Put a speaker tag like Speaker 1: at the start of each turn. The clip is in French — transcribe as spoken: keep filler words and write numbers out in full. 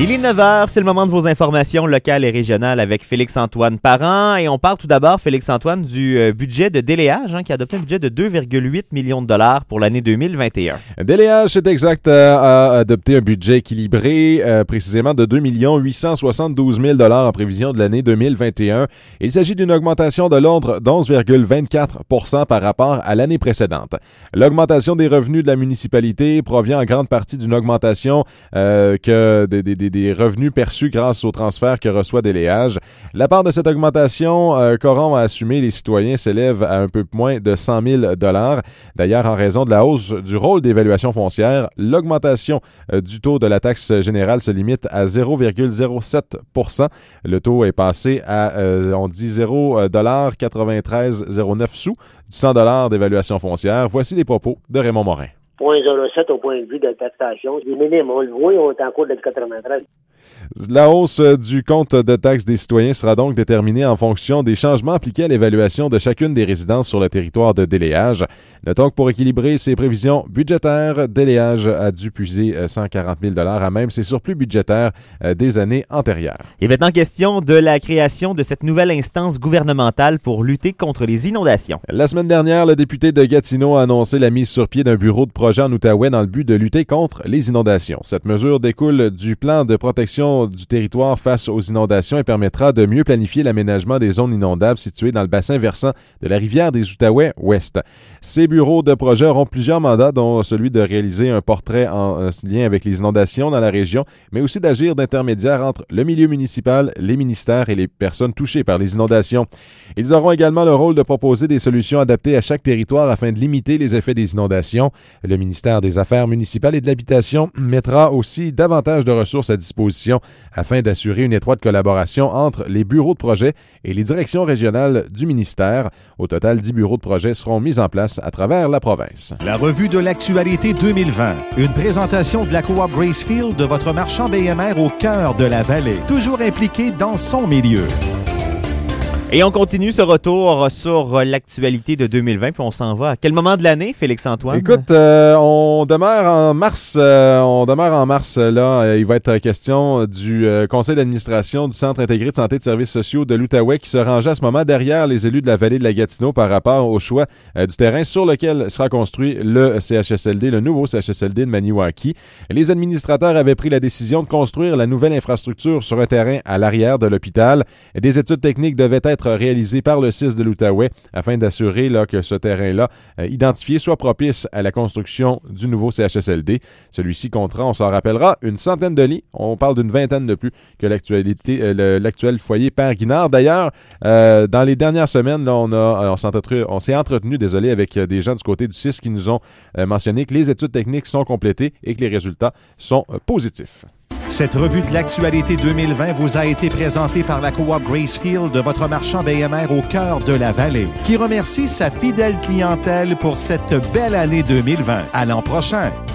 Speaker 1: Il est neuf heures, c'est le moment de vos informations locales et régionales avec Félix-Antoine Parent. Et on parle tout d'abord, Félix-Antoine, du euh, budget de Déléage, hein, qui a adopté un budget de deux virgule huit millions de dollars pour l'année deux mille vingt et un.
Speaker 2: Déléage, c'est exact, euh, a adopté un budget équilibré, euh, précisément de deux millions huit cent soixante-douze mille dollars en prévision de l'année deux mille vingt et un. Il s'agit d'une augmentation de l'ordre d'onze virgule vingt-quatre pour cent par rapport à l'année précédente. L'augmentation des revenus de la municipalité provient en grande partie d'une augmentation euh, que des, des, des revenus perçus grâce au transfert que reçoit Déléage. La part de cette augmentation euh, qu'auront à assumer les citoyens s'élève à un peu moins de cent mille dollars. D'ailleurs, en raison de la hausse du rôle d'évaluation foncière, l'augmentation euh, du taux de la taxe générale se limite à zéro virgule zéro sept pour cent. Le taux est passé à, euh, on dit, zéro virgule quatre-vingt-treize zéro neuf sous du cent dollars d'évaluation foncière. Voici les propos de Raymond Morin.
Speaker 3: zéro virgule zéro sept au point de vue de taxation. Les minimes, on le voit, on est en cours de quatre-vingt-treize.
Speaker 2: La hausse du compte de taxes des citoyens sera donc déterminée en fonction des changements appliqués à l'évaluation de chacune des résidences sur le territoire de Déléage. Notons que pour équilibrer ses prévisions budgétaires, Déléage a dû puiser cent quarante mille dollars à même ses surplus budgétaires des années antérieures.
Speaker 1: Et maintenant, question de la création de cette nouvelle instance gouvernementale pour lutter contre les inondations.
Speaker 2: La semaine dernière, le député de Gatineau a annoncé la mise sur pied d'un bureau de projet en Outaouais dans le but de lutter contre les inondations. Cette mesure découle du plan de protection du territoire face aux inondations et permettra de mieux planifier l'aménagement des zones inondables situées dans le bassin versant de la rivière des Outaouais ouest. Ces bureaux de projet auront plusieurs mandats, dont celui de réaliser un portrait en lien avec les inondations dans la région, mais aussi d'agir d'intermédiaire entre le milieu municipal, les ministères et les personnes touchées par les inondations. Ils auront également le rôle de proposer des solutions adaptées à chaque territoire afin de limiter les effets des inondations. Le ministère des Affaires municipales et de l'Habitation mettra aussi davantage de ressources à disposition afin d'assurer une étroite collaboration entre les bureaux de projet et les directions régionales du ministère. Au total, dix bureaux de projet seront mis en place à travers la province.
Speaker 4: La revue de l'actualité deux mille vingt. Une présentation de la coop Gracefield de votre marchand B M R au cœur de la vallée. Toujours impliqué dans son milieu.
Speaker 1: Et on continue ce retour sur l'actualité de deux mille vingt, puis on s'en va à quel moment de l'année, Félix-Antoine?
Speaker 2: Écoute, euh, on demeure en mars. Euh, on demeure en mars. Là, euh, il va être question du euh, conseil d'administration du Centre intégré de santé et de services sociaux de l'Outaouais qui se rangeait à ce moment derrière les élus de la vallée de la Gatineau par rapport au choix euh, du terrain sur lequel sera construit le C H S L D, le nouveau C H S L D de Maniwaki. Les administrateurs avaient pris la décision de construire la nouvelle infrastructure sur un terrain à l'arrière de l'hôpital. Des études techniques devaient être réalisé par le C I S de l'Outaouais afin d'assurer là, que ce terrain-là, euh, identifié, soit propice à la construction du nouveau C H S L D. Celui-ci comptera, on s'en rappellera, une centaine de lits. On parle d'une vingtaine de plus que l'actualité, euh, le, l'actuel foyer Père Guinard. D'ailleurs, euh, dans les dernières semaines, là, on, a, on, s'est entretenu, on s'est entretenu, désolé, avec des gens du côté du C I S qui nous ont euh, mentionné que les études techniques sont complétées et que les résultats sont euh, positifs.
Speaker 4: Cette revue de l'actualité deux mille vingt vous a été présentée par la coop Gracefield de votre marchand B M R au cœur de la vallée, qui remercie sa fidèle clientèle pour cette belle année deux mille vingt. À l'an prochain!